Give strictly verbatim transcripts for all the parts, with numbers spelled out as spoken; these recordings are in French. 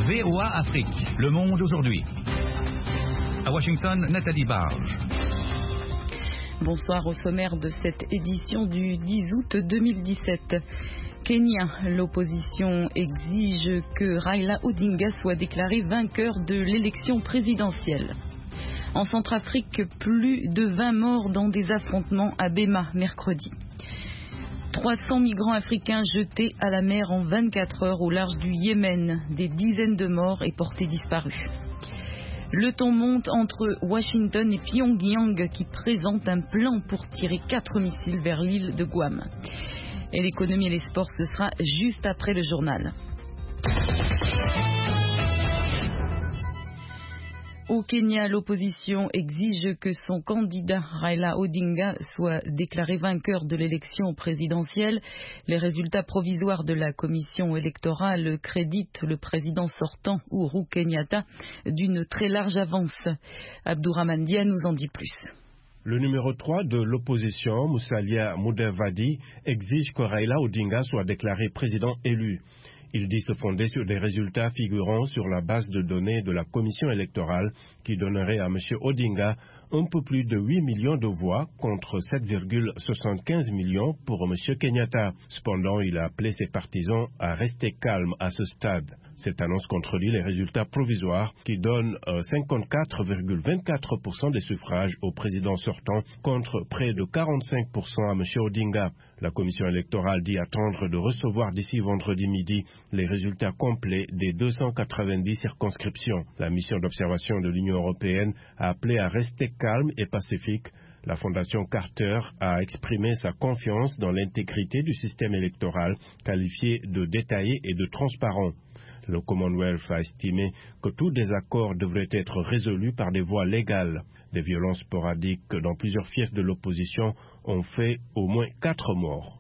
V O A Afrique, le monde aujourd'hui. À Washington, Nathalie Barge. Bonsoir au sommaire de cette édition du dix août deux mille dix-sept. Kenya, l'opposition exige que Raila Odinga soit déclaré vainqueur de l'élection présidentielle. En Centrafrique, plus de vingt morts dans des affrontements à Bema mercredi. trois cents migrants africains jetés à la mer en vingt-quatre heures au large du Yémen. Des dizaines de morts et portés disparus. Le ton monte entre Washington et Pyongyang qui présente un plan pour tirer quatre missiles vers l'île de Guam. Et l'économie et les sports, ce sera juste après le journal. Au Kenya, l'opposition exige que son candidat Raila Odinga soit déclaré vainqueur de l'élection présidentielle. Les résultats provisoires de la commission électorale créditent le président sortant Uhuru Kenyatta d'une très large avance. Abdourahmane Dia nous en dit plus. Le numéro trois de l'opposition, Musalia Mudavadi, exige que Raila Odinga soit déclaré président élu. Il dit se fonder sur des résultats figurant sur la base de données de la commission électorale qui donnerait à M. Odinga un peu plus de huit millions de voix contre sept virgule soixante-quinze millions pour M. Kenyatta. Cependant, il a appelé ses partisans à rester calmes à ce stade. Cette annonce contredit les résultats provisoires qui donnent euh, cinquante-quatre virgule vingt-quatre pour cent des suffrages au président sortant contre près de quarante-cinq pour cent à M. Odinga. La commission électorale dit attendre de recevoir d'ici vendredi midi les résultats complets des deux cent quatre-vingt-dix circonscriptions. La mission d'observation de l'Union européenne a appelé à rester calme et pacifique. La Fondation Carter a exprimé sa confiance dans l'intégrité du système électoral, qualifié de détaillé et de transparent. Le Commonwealth a estimé que tout désaccord devrait être résolu par des voies légales. Des violences sporadiques dans plusieurs fiefs de l'opposition ont fait au moins quatre morts.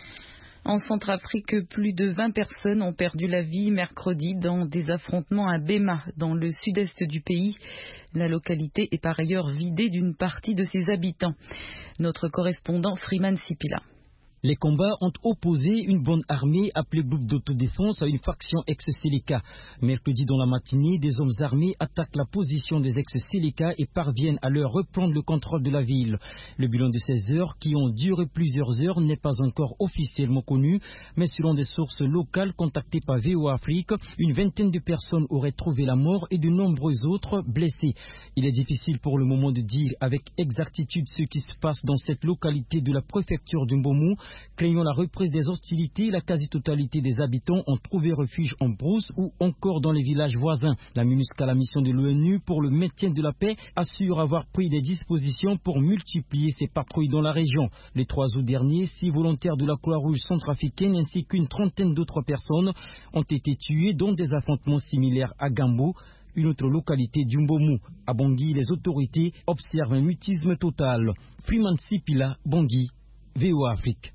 En Centrafrique, plus de vingt personnes ont perdu la vie mercredi dans des affrontements à Bema, dans le sud-est du pays. La localité est par ailleurs vidée d'une partie de ses habitants. Notre correspondant Freeman Sipila. Les combats ont opposé une bonne armée appelée groupe d'autodéfense à une faction ex-Seleka. Mercredi dans la matinée, des hommes armés attaquent la position des ex-Seleka et parviennent à leur reprendre le contrôle de la ville. Le bilan de ces heures, qui ont duré plusieurs heures, n'est pas encore officiellement connu, mais selon des sources locales contactées par V O A Afrique, une vingtaine de personnes auraient trouvé la mort et de nombreux autres blessés. Il est difficile pour le moment de dire avec exactitude ce qui se passe dans cette localité de la préfecture de Mbomu. Craignant la reprise des hostilités, la quasi-totalité des habitants ont trouvé refuge en brousse ou encore dans les villages voisins. La MINUSCA, la mission de l'ONU pour le maintien de la paix, assure avoir pris des dispositions pour multiplier ses patrouilles dans la région. Les trois août dernier, six volontaires de la Croix-Rouge centrafricaine ainsi qu'une trentaine d'autres personnes ont été tuées dans des affrontements similaires à Gambo, une autre localité du Mbomu. À Bangui, les autorités observent un mutisme total. Freeman Sipila, Bangui, V O A Afrique.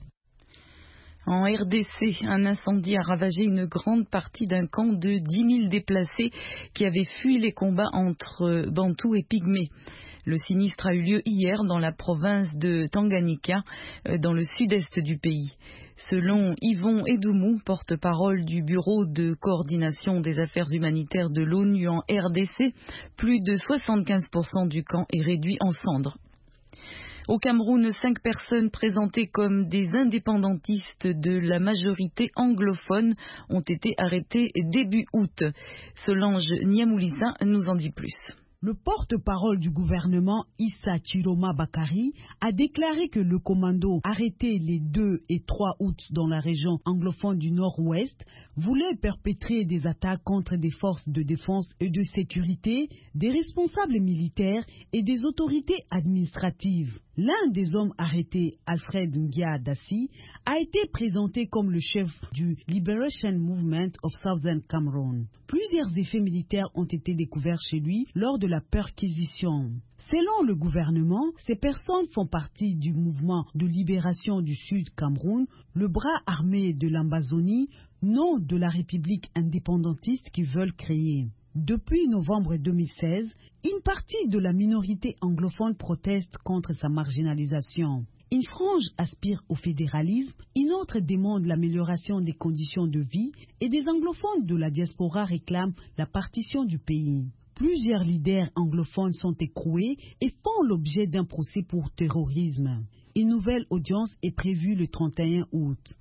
En R D C, un incendie a ravagé une grande partie d'un camp de dix mille déplacés qui avaient fui les combats entre Bantous et Pygmées. Le sinistre a eu lieu hier dans la province de Tanganyika, dans le sud-est du pays. Selon Yvon Edoumou, porte-parole du Bureau de coordination des affaires humanitaires de l'ONU en R D C, plus de soixante-quinze pour cent du camp est réduit en cendres. Au Cameroun, cinq personnes présentées comme des indépendantistes de la majorité anglophone ont été arrêtées début août. Solange Niamoulissa nous en dit plus. Le porte-parole du gouvernement, Issa Chiroma Bakari, a déclaré que le commando arrêté les deux et trois août dans la région anglophone du Nord-Ouest voulait perpétrer des attaques contre des forces de défense et de sécurité, des responsables militaires et des autorités administratives. L'un des hommes arrêtés, Alfred Ngia Dassi, a été présenté comme le chef du Liberation Movement of Southern Cameroon. Plusieurs effets militaires ont été découverts chez lui lors de la perquisition. Selon le gouvernement, ces personnes font partie du mouvement de libération du Sud Cameroun, le bras armé de l'Ambazonie, nom de la République indépendantiste qu'ils veulent créer. Depuis novembre deux mille seize, une partie de la minorité anglophone proteste contre sa marginalisation. Une frange aspire au fédéralisme, une autre demande l'amélioration des conditions de vie et des anglophones de la diaspora réclament la partition du pays. Plusieurs leaders anglophones sont écroués et font l'objet d'un procès pour terrorisme. Une nouvelle audience est prévue le trente et un août.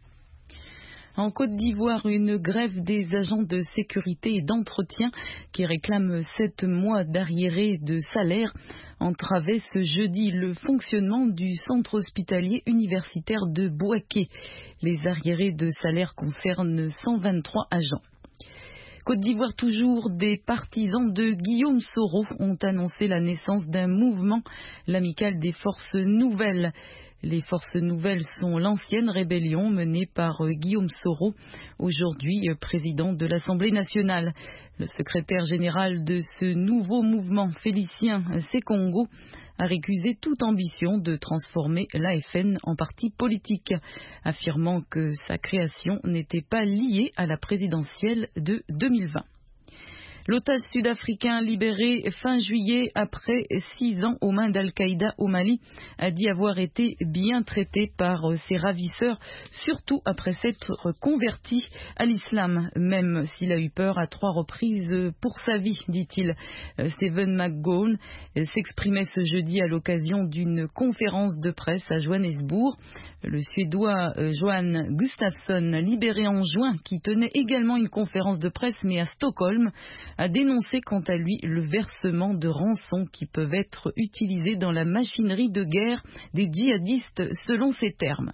En Côte d'Ivoire, une grève des agents de sécurité et d'entretien qui réclament sept mois d'arriérés de salaire entravait ce jeudi le fonctionnement du centre hospitalier universitaire de Bouaké. Les arriérés de salaire concernent cent vingt-trois agents. Côte d'Ivoire toujours, des partisans de Guillaume Soro ont annoncé la naissance d'un mouvement, l'Amicale des Forces Nouvelles. Les Forces Nouvelles sont l'ancienne rébellion menée par Guillaume Soro, aujourd'hui président de l'Assemblée nationale. Le secrétaire général de ce nouveau mouvement, Félicien Sekongo, a récusé toute ambition de transformer l'A F N en parti politique, affirmant que sa création n'était pas liée à la présidentielle de deux mille vingt. L'otage sud-africain libéré fin juillet après six ans aux mains d'Al-Qaïda au Mali a dit avoir été bien traité par ses ravisseurs, surtout après s'être converti à l'islam, même s'il a eu peur à trois reprises pour sa vie, dit-il. Stephen McGowan s'exprimait ce jeudi à l'occasion d'une conférence de presse à Johannesburg. Le Suédois Johan Gustafsson, libéré en juin, qui tenait également une conférence de presse mais à Stockholm, a dénoncé quant à lui le versement de rançons qui peuvent être utilisées dans la machinerie de guerre des djihadistes selon ses termes.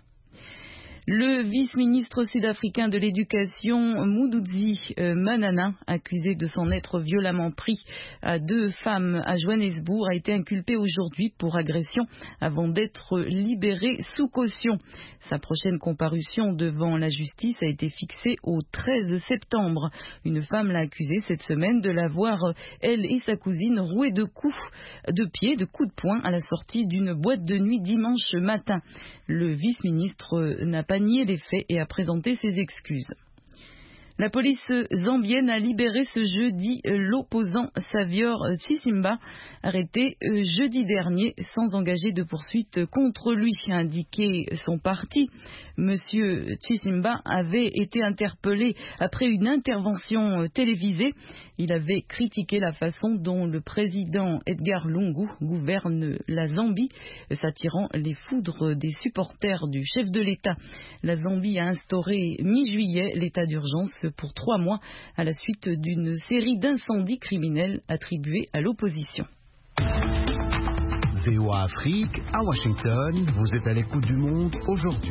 Le vice-ministre sud-africain de l'Éducation, Mududzi Manana, accusé de s'en être violemment pris à deux femmes à Johannesburg, a été inculpé aujourd'hui pour agression avant d'être libéré sous caution. Sa prochaine comparution devant la justice a été fixée au treize septembre. Une femme l'a accusé cette semaine de l'avoir, elle et sa cousine, roué de coups de pied, de coups de poing à la sortie d'une boîte de nuit dimanche matin. Le vice-ministre n'a pas nié les faits et a présenté ses excuses. La police zambienne a libéré ce jeudi l'opposant Savior Chisimba, arrêté jeudi dernier sans engager de poursuite contre lui, a indiqué son parti. Monsieur Chisimba avait été interpellé après une intervention télévisée. Il avait critiqué la façon dont le président Edgar Lungu gouverne la Zambie, s'attirant les foudres des supporters du chef de l'État. La Zambie a instauré mi-juillet l'état d'urgence pour trois mois à la suite d'une série d'incendies criminels attribués à l'opposition. V O A Afrique, à Washington, vous êtes à l'écoute du monde aujourd'hui.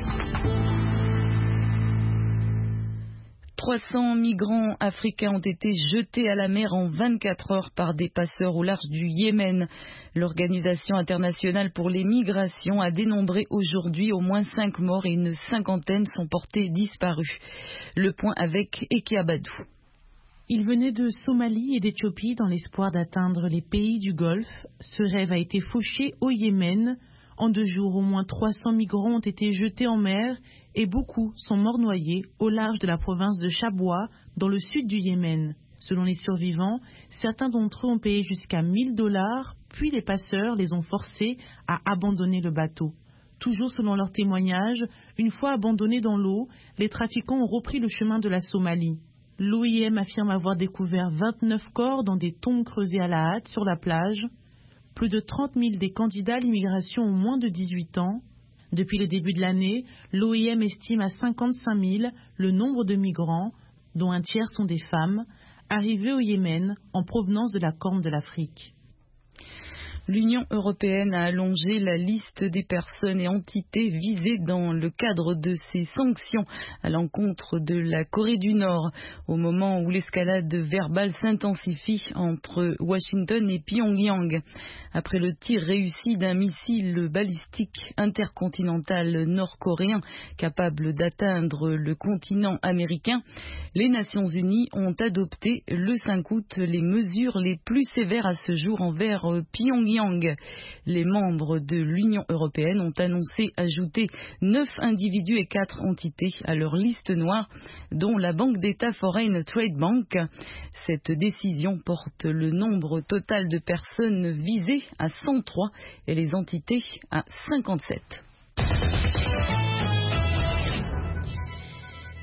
trois cents migrants africains ont été jetés à la mer en vingt-quatre heures par des passeurs au large du Yémen. L'Organisation internationale pour les migrations a dénombré aujourd'hui au moins cinq morts et une cinquantaine sont portés disparus. Le point avec Eki Abadou. Ils venaient de Somalie et d'Éthiopie dans l'espoir d'atteindre les pays du Golfe. Ce rêve a été fauché au Yémen. En deux jours, au moins trois cents migrants ont été jetés en mer et beaucoup sont morts noyés au large de la province de Chaboua, dans le sud du Yémen. Selon les survivants, certains d'entre eux ont payé jusqu'à mille dollars, puis les passeurs les ont forcés à abandonner le bateau. Toujours selon leurs témoignages, une fois abandonnés dans l'eau, les trafiquants ont repris le chemin de la Somalie. L'O I M affirme avoir découvert vingt-neuf corps dans des tombes creusées à la hâte sur la plage. Plus de trente mille des candidats à l'immigration ont moins de dix-huit ans. Depuis le début de l'année, l'O I M estime à cinquante-cinq mille le nombre de migrants, dont un tiers sont des femmes, arrivés au Yémen en provenance de la Corne de l'Afrique. L'Union européenne a allongé la liste des personnes et entités visées dans le cadre de ses sanctions à l'encontre de la Corée du Nord, au moment où l'escalade verbale s'intensifie entre Washington et Pyongyang. Après le tir réussi d'un missile balistique intercontinental nord-coréen capable d'atteindre le continent américain, les Nations Unies ont adopté le cinq août les mesures les plus sévères à ce jour envers Pyongyang. Les membres de l'Union européenne ont annoncé ajouter neuf individus et quatre entités à leur liste noire, dont la Banque d'État Foreign Trade Bank. Cette décision porte le nombre total de personnes visées à cent trois et les entités à cinquante-sept.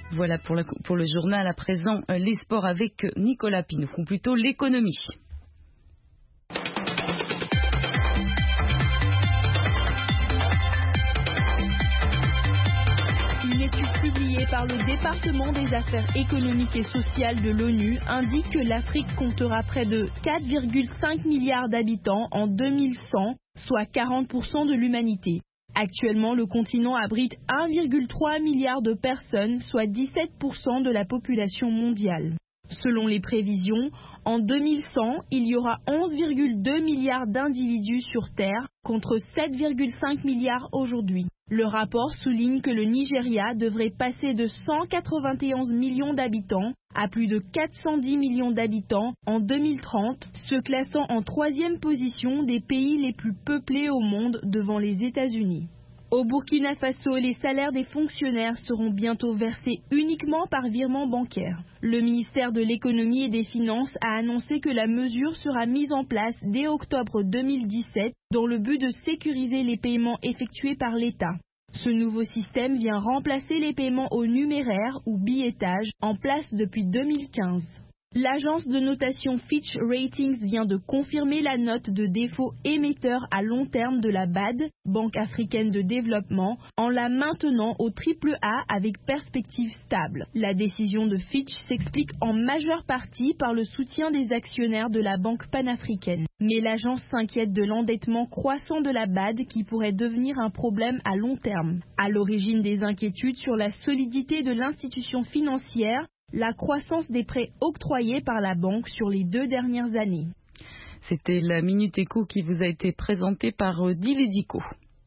Voilà pour, la, pour le journal. À présent, euh, les sports avec Nicolas Pineau, ou plutôt l'économie. Une étude publiée par le département des affaires économiques et sociales de l'ONU indique que l'Afrique comptera près de quatre virgule cinq milliards d'habitants en deux mille cent, soit quarante pour cent de l'humanité. Actuellement, le continent abrite un virgule trois milliard de personnes, soit dix-sept pour cent de la population mondiale. Selon les prévisions, en deux mille cent, il y aura onze virgule deux milliards d'individus sur Terre, contre sept virgule cinq milliards aujourd'hui. Le rapport souligne que le Nigeria devrait passer de cent quatre-vingt-onze millions d'habitants à plus de quatre cent dix millions d'habitants en deux mille trente, se classant en troisième position des pays les plus peuplés au monde devant les États-Unis. Au Burkina Faso, les salaires des fonctionnaires seront bientôt versés uniquement par virement bancaire. Le ministère de l'Économie et des Finances a annoncé que la mesure sera mise en place dès octobre deux mille dix-sept dans le but de sécuriser les paiements effectués par l'État. Ce nouveau système vient remplacer les paiements au numéraire ou billettage en place depuis deux mille quinze. L'agence de notation Fitch Ratings vient de confirmer la note de défaut émetteur à long terme de la B A D, Banque africaine de développement, en la maintenant au triple A avec perspective stable. La décision de Fitch s'explique en majeure partie par le soutien des actionnaires de la banque panafricaine. Mais l'agence s'inquiète de l'endettement croissant de la B A D qui pourrait devenir un problème à long terme. À l'origine des inquiétudes sur la solidité de l'institution financière, la croissance des prêts octroyés par la banque sur les deux dernières années. C'était la Minute Éco qui vous a été présentée par Dilédico.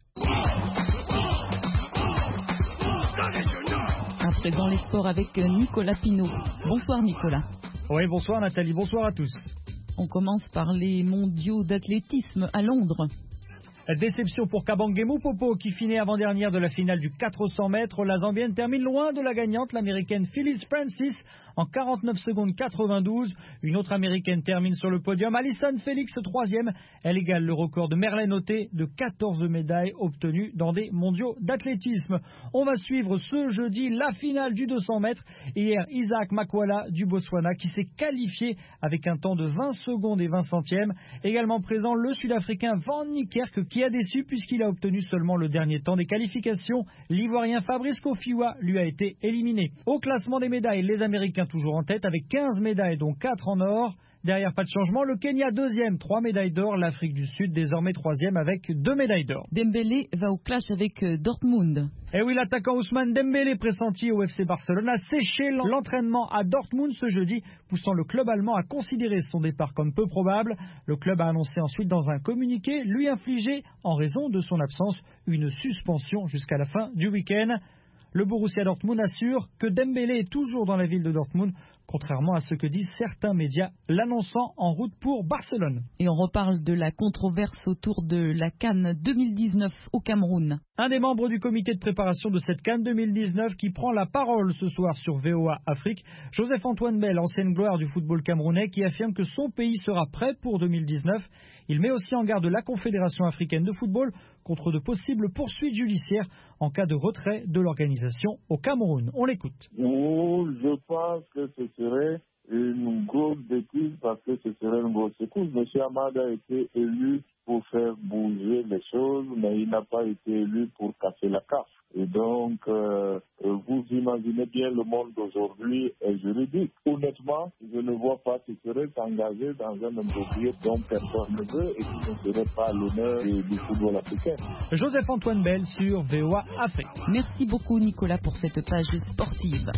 À présent, les sports avec Nicolas Pineau. Bonsoir Nicolas. Oui, bonsoir Nathalie, bonsoir à tous. On commence par les mondiaux d'athlétisme à Londres. Déception pour Kabangemu Popo qui finit avant-dernière de la finale du quatre cents mètres. La Zambienne termine loin de la gagnante, l'américaine Phyllis Francis, en quarante-neuf secondes quatre-vingt-douze. Une autre américaine termine sur le podium, Alison Felix, troisième. Elle égale le record de Merlin Oté de quatorze médailles obtenues dans des mondiaux d'athlétisme. On va suivre ce jeudi la finale du deux cents mètres. Hier, Isaac Makwala du Botswana qui s'est qualifié avec un temps de vingt secondes et vingt centièmes. Également présent le Sud-Africain Van Niekerk qui a déçu puisqu'il a obtenu seulement le dernier temps des qualifications. L'Ivoirien Fabrice Kofiwa lui a été éliminé. Au classement des médailles, les Américains toujours en tête avec quinze médailles dont quatre en or. Derrière, pas de changement, le Kenya deuxième, trois médailles d'or. L'Afrique du Sud désormais troisième avec deux médailles d'or. Dembélé va au clash avec Dortmund. Et oui, l'attaquant Ousmane Dembélé, pressenti au F C Barcelone, a séché l'entraînement à Dortmund ce jeudi, poussant le club allemand à considérer son départ comme peu probable. Le club a annoncé ensuite dans un communiqué lui infliger, en raison de son absence, une suspension jusqu'à la fin du week-end. Le Borussia Dortmund assure que Dembélé est toujours dans la ville de Dortmund, contrairement à ce que disent certains médias l'annonçant en route pour Barcelone. Et on reparle de la controverse autour de la CAN deux mille dix-neuf au Cameroun. Un des membres du comité de préparation de cette CAN deux mille dix-neuf qui prend la parole ce soir sur V O A Afrique, Joseph-Antoine Bell, ancienne gloire du football camerounais, qui affirme que son pays sera prêt pour deux mille dix-neuf. Il met aussi en garde la Confédération africaine de football contre de possibles poursuites judiciaires en cas de retrait de l'organisation au Cameroun. On l'écoute. Oh, je pense que ce serait une grosse bêtise parce que ce serait une grosse secousse. M. Ahmad a été élu pour faire bouger les choses, mais il n'a pas été élu pour casser la C A F. Et donc, euh, vous imaginez bien le monde d'aujourd'hui est juridique. Honnêtement, je ne vois pas qui serait engagé dans un dossier dont personne ne veut et qui ne serait pas l'honneur du, du football africain. Joseph-Antoine Bell sur V O A Afrique. Merci beaucoup Nicolas pour cette page sportive.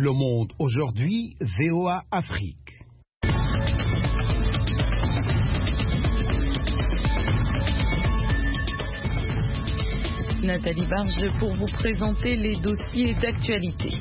Le Monde aujourd'hui, V O A Afrique. Nathalie Barge pour vous présenter les dossiers d'actualité.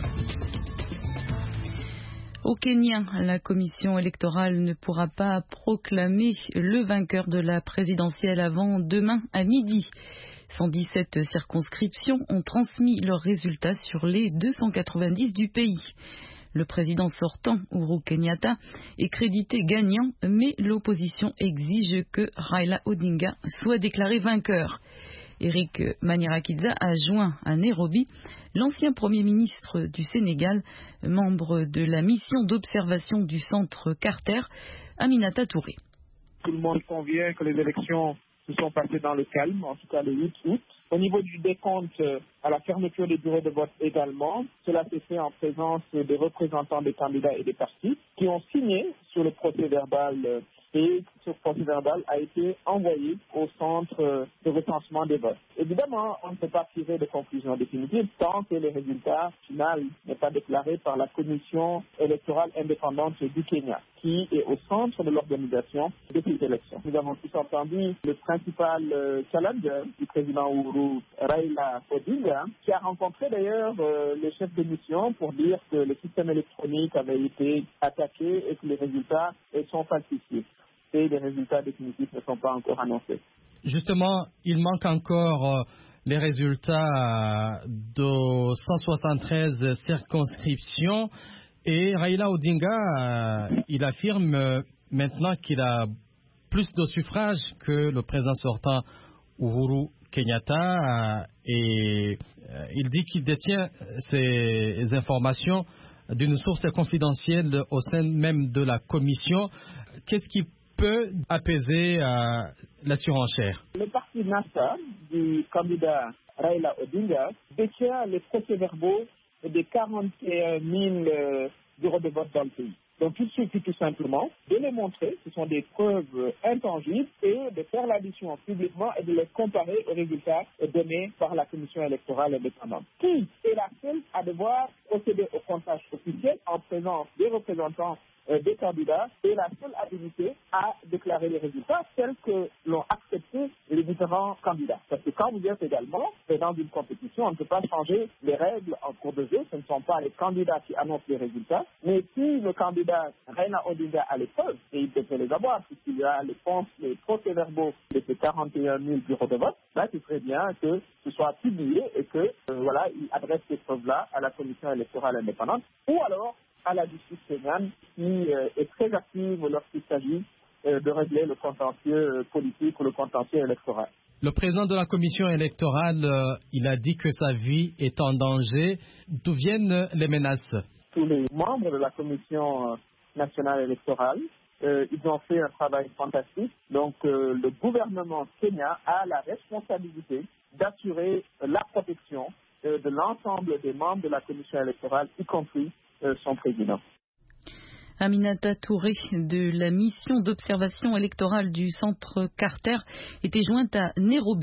Au Kenya, la commission électorale ne pourra pas proclamer le vainqueur de la présidentielle avant demain à midi. cent dix-sept circonscriptions ont transmis leurs résultats sur les deux cent quatre-vingt-dix du pays. Le président sortant, Uhuru Kenyatta, est crédité gagnant, mais l'opposition exige que Raila Odinga soit déclaré vainqueur. Eric Manirakidza a joint à Nairobi l'ancien Premier ministre du Sénégal, membre de la mission d'observation du centre Carter, Aminata Touré. Tout le monde convient que les élections se sont passées dans le calme, en tout cas le huit août. Au niveau du décompte, à la fermeture des bureaux de vote également, cela s'est fait en présence des représentants des candidats et des partis qui ont signé sur le procès-verbal et ce procès-verbal a été envoyé au centre de recensement des votes. Évidemment, on ne peut pas tirer de conclusion définitive tant que le résultat final n'est pas déclaré par la commission électorale indépendante du Kenya, qui est au centre de l'organisation de ces élections. Nous avons tous entendu le principal euh, challenger du président Uhuru, Raila Odinga, qui a rencontré d'ailleurs euh, le chef de mission pour dire que le système électronique avait été attaqué et que les résultats euh, sont falsifiés. Et les résultats définitifs ne sont pas encore annoncés. Justement, il manque encore euh, les résultats de cent soixante-treize circonscriptions et Raila Odinga, euh, il affirme euh, maintenant qu'il a plus de suffrages que le président sortant Uhuru Kenyatta euh, et euh, il dit qu'il détient ces informations d'une source confidentielle au sein même de la commission. Qu'est-ce qui peut apaiser euh, la surenchère? Le parti NASA du candidat Raila Odinga détient les procès-verbaux des quarante et un mille euh, bureaux de vote dans le pays. Donc il suffit tout simplement de les montrer, ce sont des preuves intangibles, et de faire l'addition publiquement et de les comparer aux résultats donnés par la commission électorale indépendante, qui est la seule à devoir procéder au comptage officiel en présence des représentants des candidats et la seule habilité à déclarer les résultats tels que l'ont accepté les différents candidats. Parce que quand vous êtes également dans une compétition, on ne peut pas changer les règles en cours de jeu. Ce ne sont pas les candidats qui annoncent les résultats. Mais si le candidat Raila Odinga a les preuves, et il peut les avoir, puisqu'il y a les comptes, les procès-verbaux de ces quarante et un mille bureaux de vote, là, il serait bien que ce soit publié et que, euh, voilà, il adresse ces preuves-là à la commission électorale indépendante. Ou alors, à la justice kenyane qui euh, est très active lorsqu'il s'agit euh, de régler le contentieux euh, politique ou le contentieux électoral. Le président de la commission électorale, euh, il a dit que sa vie est en danger. D'où viennent les menaces? Tous les membres de la commission euh, nationale électorale, euh, ils ont fait un travail fantastique. Donc euh, le gouvernement kenya a la responsabilité d'assurer euh, la protection euh, de l'ensemble des membres de la commission électorale, y compris son président. Aminata Touré de la mission d'observation électorale du centre Carter était jointe à Nairobi.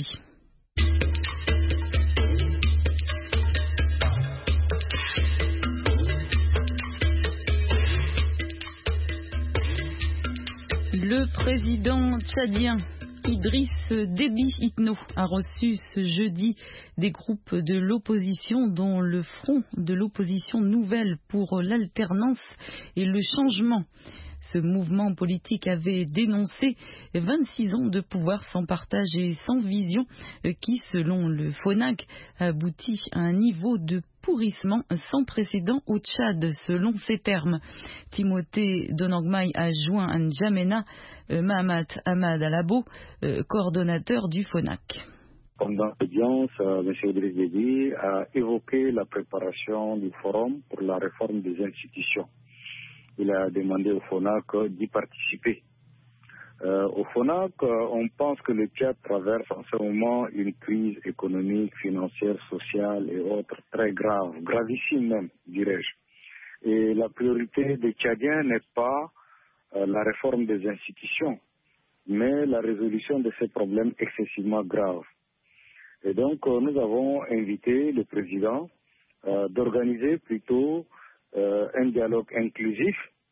Le président tchadien Idriss Déby Itno a reçu ce jeudi des groupes de l'opposition, dont le Front de l'opposition nouvelle pour l'alternance et le changement. Ce mouvement politique avait dénoncé vingt-six ans de pouvoir sans partage et sans vision qui, selon le FONAC, aboutit à un niveau de pourrissement sans précédent au Tchad, selon ses termes. Timothée Donangmai a joint à N'Djamena Mahamat Ahmad Alabo, coordonnateur du FONAC. Pendant l'audience, M. Idriss Déby a évoqué la préparation du forum pour la réforme des institutions. Il a demandé au FONAC d'y participer. Euh, au FONAC, on pense que le Tchad traverse en ce moment une crise économique, financière, sociale et autres très grave, gravissime même, dirais-je. Et la priorité des Tchadiens n'est pas euh, la réforme des institutions, mais la résolution de ces problèmes excessivement graves. Et donc, euh, nous avons invité le président euh, d'organiser plutôt euh, un dialogue inclusif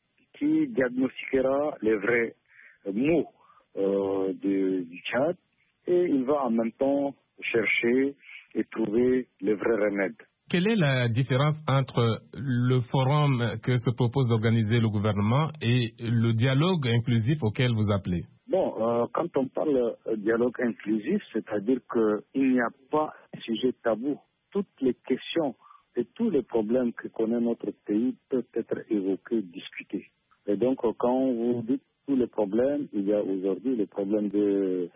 qui diagnostiquera les vrais maux euh, de, du Tchad et il va en même temps chercher et trouver les vrais remèdes. Quelle est la différence entre le forum que se propose d'organiser le gouvernement et le dialogue inclusif auquel vous appelez? Bon, euh, quand on parle de dialogue inclusif, c'est-à-dire qu'il n'y a pas un sujet tabou. Toutes les questions et tous les problèmes que connaît notre pays peuvent être évoqués, discutés. Et donc, quand vous dites tous les problèmes, il y a aujourd'hui le problème de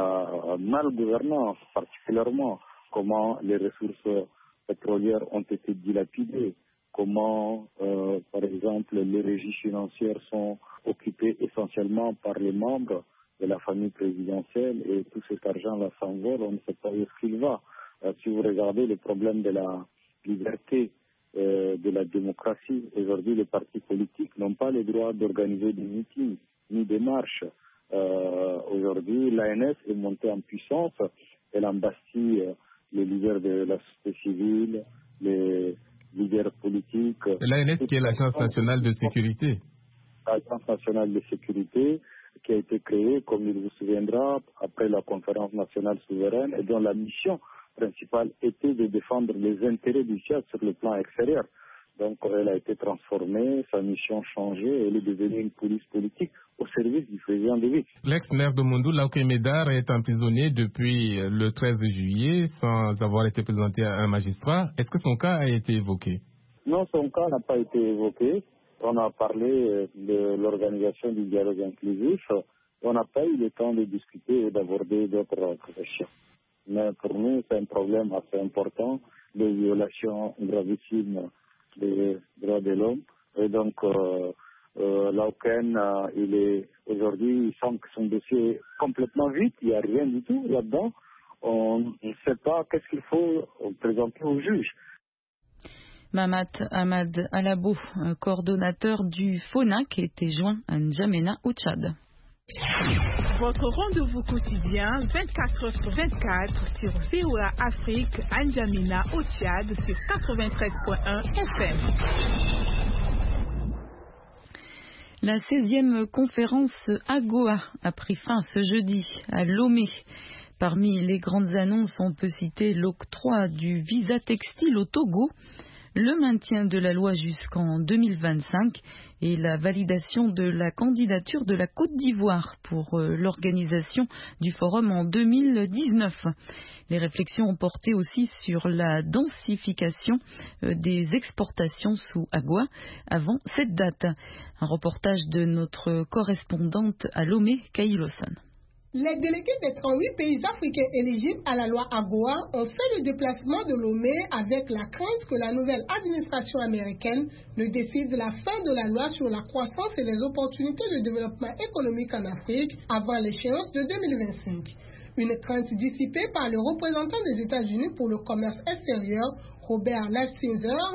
la malgouvernance, particulièrement comment les ressources pétrolières ont été dilapidées, comment, euh, par exemple, les régies financières sont occupées essentiellement par les membres de la famille présidentielle et tout cet argent-là s'envole, on ne sait pas où il va. Euh, si vous regardez le problème de la liberté, euh, de la démocratie, aujourd'hui les partis politiques n'ont pas le droit d'organiser des meetings ni des marches. Euh, aujourd'hui, l'A N S est montée en puissance, elle embastille euh, les leaders de la société civile, les leaders politiques. L'A N S qui est l'Agence nationale de sécurité. L'Agence nationale de sécurité qui a été créée, comme il vous souviendra, après la conférence nationale souveraine et dont la mission principale était de défendre les intérêts du Tchad sur le plan extérieur. Donc elle a été transformée, sa mission changée, elle est devenue une police politique au service du président de l'I. L'ex-maire de Mondou, Laouké Médard, est emprisonné depuis le treize juillet sans avoir été présenté à un magistrat. Est-ce que son cas a été évoqué? Non, son cas n'a pas été évoqué. On a parlé de l'organisation du dialogue inclusif. On n'a pas eu le temps de discuter et d'aborder d'autres questions. Mais pour nous, c'est un problème assez important, les violations gravissimes des droits de l'homme. Et donc, euh, euh, Laouken, euh, il est aujourd'hui, il semble que son dossier est complètement vide, il n'y a rien du tout là-dedans. On ne sait pas qu'est-ce qu'il faut présenter au juge. Mamat Ahmad Alabo, coordonnateur du FONAC, était joint à N'Djamena au Tchad. Votre rendez-vous quotidien vingt-quatre heures sur vingt-quatre sur V O A Afrique à N'Djamena au Tchad sur quatre-vingt-treize virgule un F M. La seizième conférence AGOA a pris fin ce jeudi à Lomé. Parmi les grandes annonces, on peut citer l'octroi du visa textile au Togo, le maintien de la loi jusqu'en deux mille vingt-cinq et la validation de la candidature de la Côte d'Ivoire pour euh, l'organisation du forum en deux mille dix-neuf. Les réflexions ont porté aussi sur la densification euh, des exportations sous AGOA avant cette date. Un reportage de notre correspondante à Lomé, Kaïlosan. Les délégués des trente-huit pays africains éligibles à la loi AGOA ont fait le déplacement de Lomé avec la crainte que la nouvelle administration américaine ne décide la fin de la loi sur la croissance et les opportunités de développement économique en Afrique avant l'échéance de deux mille vingt-cinq. Une crainte dissipée par le représentant des États-Unis pour le commerce extérieur, Robert Lighthizer.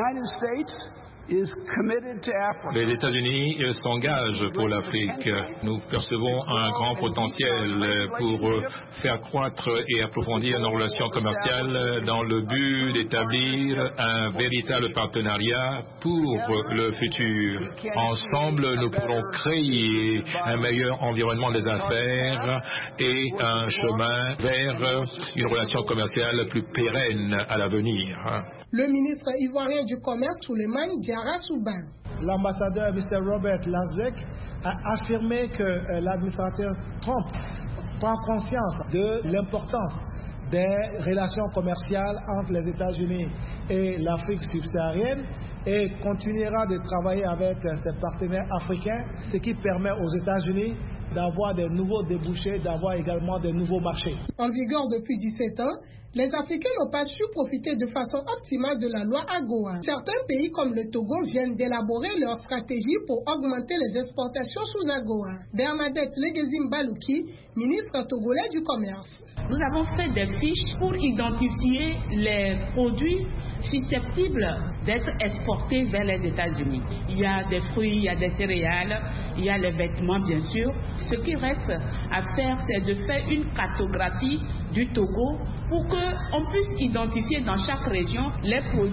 Les États-Unis s'engagent pour l'Afrique. Nous percevons un grand potentiel pour faire croître et approfondir nos relations commerciales dans le but d'établir un véritable partenariat pour le futur. Ensemble, nous pourrons créer un meilleur environnement des affaires et un chemin vers une relation commerciale plus pérenne à l'avenir. Le ministre ivoirien du Commerce, Souleymane Diarra Souban. L'ambassadeur mister Robert Lanzek a affirmé que euh, l'administrateur Trump prend conscience de l'importance des relations commerciales entre les États-Unis et l'Afrique subsaharienne et continuera de travailler avec ses partenaires africains, ce qui permet aux États-Unis d'avoir des nouveaux débouchés, d'avoir également des nouveaux marchés. En vigueur depuis dix-sept ans, les Africains n'ont pas su profiter de façon optimale de la loi AGOA. Certains pays comme le Togo viennent d'élaborer leur stratégie pour augmenter les exportations sous AGOA. Bernadette Legezim Balouki, ministre togolais du Commerce. Nous avons fait des fiches pour identifier les produits susceptibles d'être exportés vers les États-Unis. Il y a des fruits, il y a des céréales, il y a les vêtements bien sûr. Ce qui reste à faire, c'est de faire une cartographie du Togo pour qu'on puisse identifier dans chaque région les produits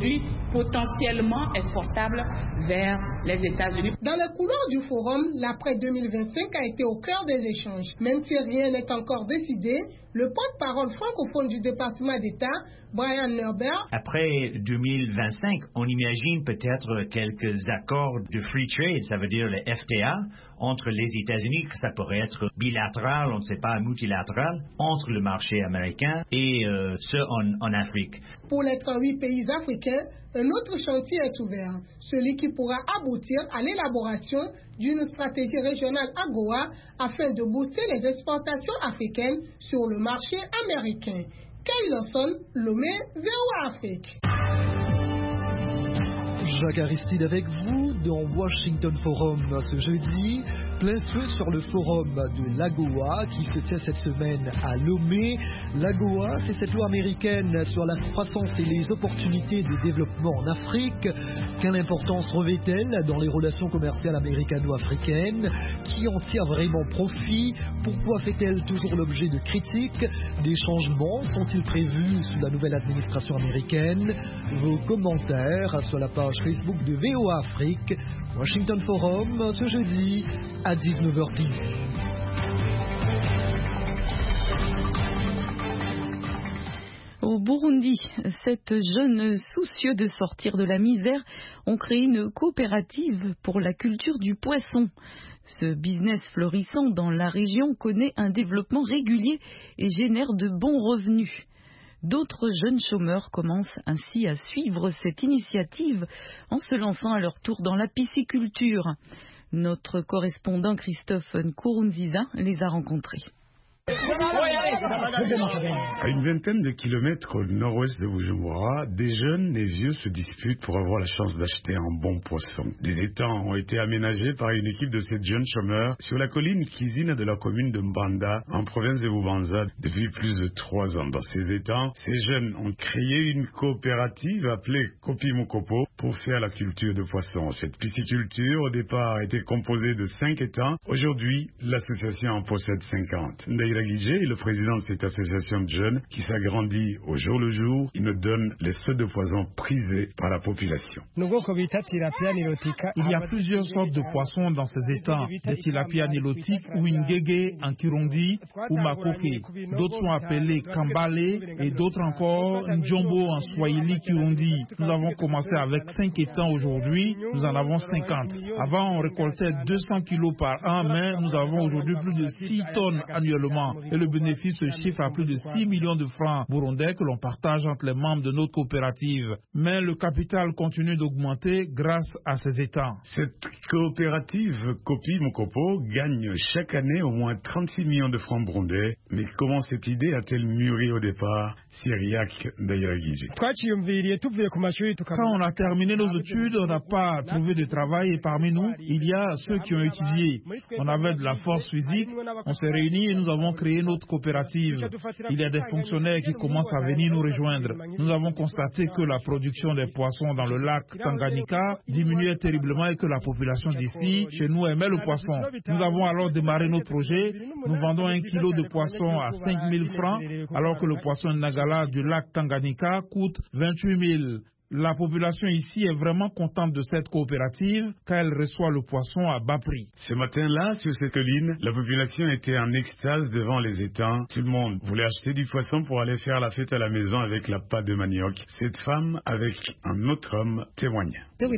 potentiellement exportables vers les États-Unis. Dans les couloirs du forum, l'après deux mille vingt-cinq a été au cœur des échanges. Même si rien n'est encore décidé, le porte-parole francophone du département d'État, Brian Norbert. Après deux mille vingt-cinq, on imagine peut-être quelques accords de free trade, ça veut dire le F T A, entre les États-Unis, que ça pourrait être bilatéral, on ne sait pas, multilatéral, entre le marché américain et euh, ceux en, en Afrique. Pour les trente-huit pays africains, un autre chantier est ouvert, celui qui pourra aboutir à l'élaboration d'une stratégie régionale AGOA afin de booster les exportations africaines sur le marché américain. Kay Lawson, Lomé, V O A Afrique. Jacques Aristide avec vous dans Washington Forum ce jeudi. Plein feu sur le forum de l'AGOA qui se tient cette semaine à Lomé. L'AGOA, c'est cette loi américaine sur la croissance et les opportunités de développement en Afrique. Quelle importance revêt-elle dans les relations commerciales américano-africaines? Qui en tire vraiment profit? Pourquoi fait-elle toujours l'objet de critiques? Des changements sont-ils prévus sous la nouvelle administration américaine? Vos commentaires sur la page Facebook de V O A Afrique. Washington Forum ce jeudi à dix-neuf heures dix. Au Burundi, sept jeunes soucieux de sortir de la misère ont créé une coopérative pour la culture du poisson. Ce business florissant dans la région connaît un développement régulier et génère de bons revenus. D'autres jeunes chômeurs commencent ainsi à suivre cette initiative en se lançant à leur tour dans la pisciculture. Notre correspondant Christophe Nkurunziza les a rencontrés. À une vingtaine de kilomètres au nord-ouest de Bujumbura, des jeunes, des vieux se disputent pour avoir la chance d'acheter un bon poisson. Des étangs ont été aménagés par une équipe de sept jeunes chômeurs sur la colline Kizina de la commune de Mbanda, en province de Bubanza, depuis plus de trois ans. Dans ces étangs, ces jeunes ont créé une coopérative appelée Kopi Mukopo pour faire la culture de poissons. Cette pisciculture, au départ, était composée de cinq étangs. Aujourd'hui, l'association en possède cinquante. Guijé est le président de cette association de jeunes qui s'agrandit au jour le jour. Il nous donne les sauts de poissons prisés par la population. Il y a plusieurs sortes de poissons dans ces étangs, des tilapia nilotiques ou ngege en kirundi ou makoke. D'autres sont appelés kambale et d'autres encore njombo en swahili kirundi. Nous avons commencé avec cinq étangs aujourd'hui, nous en avons cinquante. Avant, on récoltait deux cents kilos par an, mais nous avons aujourd'hui plus de six tonnes annuellement. Et le bénéfice se chiffre à plus de six millions de francs burundais que l'on partage entre les membres de notre coopérative. Mais le capital continue d'augmenter grâce à ces étangs. Cette coopérative Kopi Mukopo gagne chaque année au moins trente-six millions de francs burundais. Mais comment cette idée a-t-elle mûri au départ? Syriac Ndayiragije. Quand on a terminé nos études, on n'a pas trouvé de travail et parmi nous, il y a ceux qui ont étudié. On avait de la force physique, on s'est réunis et nous avons créé notre coopérative. Il y a des fonctionnaires qui commencent à venir nous rejoindre. Nous avons constaté que la production des poissons dans le lac Tanganyika diminuait terriblement et que la population d'ici, chez nous, aimait le poisson. Nous avons alors démarré notre projet. Nous vendons un kilo de poisson à cinq mille francs, alors que le poisson Nagala du lac Tanganyika coûte vingt-huit mille. La population ici est vraiment contente de cette coopérative car elle reçoit le poisson à bas prix. Ce matin-là, sur cette colline, la population était en extase devant les étangs. Tout le monde voulait acheter du poisson pour aller faire la fête à la maison avec la pâte de manioc. Cette femme, avec un autre homme, témoigne.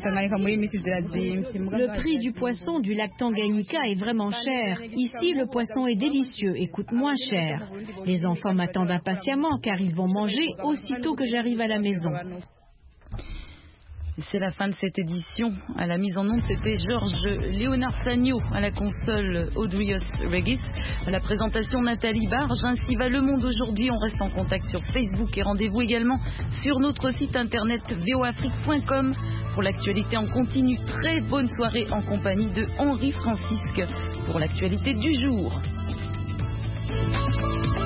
Le prix du poisson du lac Tanganyika est vraiment cher. Ici, le poisson est délicieux et coûte moins cher. Les enfants m'attendent impatiemment car ils vont manger aussitôt que j'arrive à la maison. C'est la fin de cette édition. À la mise en onde, c'était Georges Léonard Sagno, à la console Audrius Regis, à la présentation Nathalie Barge. Ainsi va le monde aujourd'hui. On reste en contact sur Facebook et rendez-vous également sur notre site internet v o afrique point com pour l'actualité en continu. Très bonne soirée en compagnie de Henri Francisque pour l'actualité du jour.